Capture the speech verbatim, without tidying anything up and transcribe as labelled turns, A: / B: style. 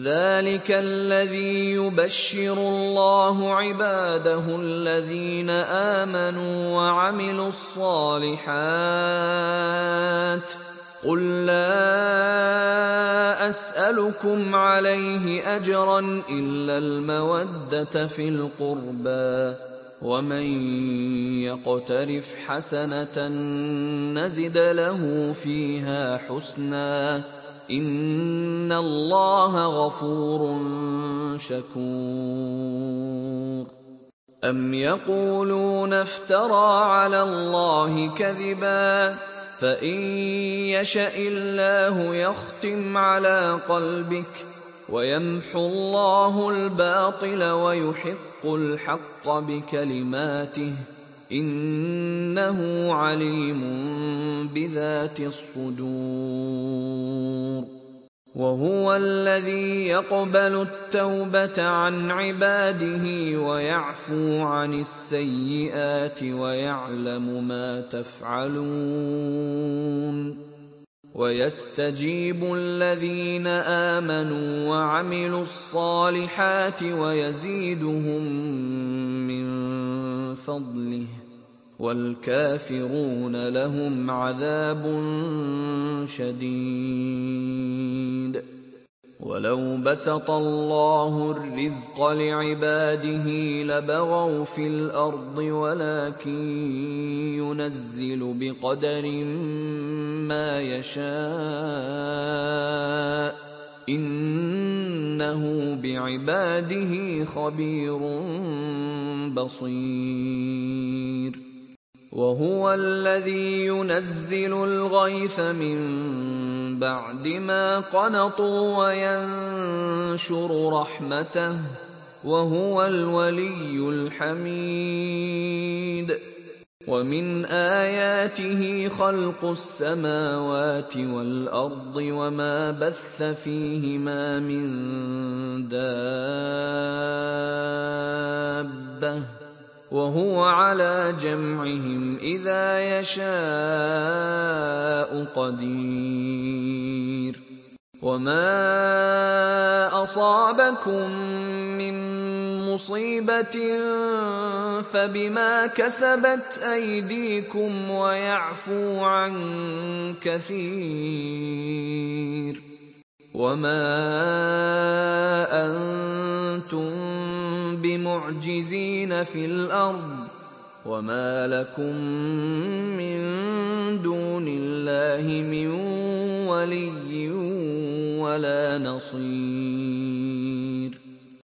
A: ذلك الذي يبشر الله عباده الذين آمنوا وعملوا الصالحات قل لا أسألكم عليه أجرا إلا المودة في القربى ومن يقترف حسنة نزد له فيها حسنا إن الله غفور شكور أم يقولون افترى على الله كذبا فإن يشأ الله يختم على قلبك ويمحو الله الباطل ويحق الحق بكلماته إنه عليم بذات الصدور وهو الذي يقبل التوبة عن عباده ويعفو عن السيئات ويعلم ما تفعلون ويستجيب الذين آمنوا وعملوا الصالحات ويزيدهم من فضله والكافرون لهم عذاب شديد ولو بسط الله الرزق لعباده لبغوا في الأرض ولكن ينزل بقدر ما يشاء إنه بعباده خبير بصير وهو الذي ينزل الغيث من بعد ما قنطوا وينشر رحمته وهو الولي الحميد ومن آياته خلق السماوات والأرض وما بث فيهما من دابة وهو على جمعهم إذا يشاء قدير وما أصابكم من مصيبة فبما كسبت أيديكم ويعفو عن كثير وما أنتم بمعجزين في الأرض وما لكم من دون الله من ولي ولا نصير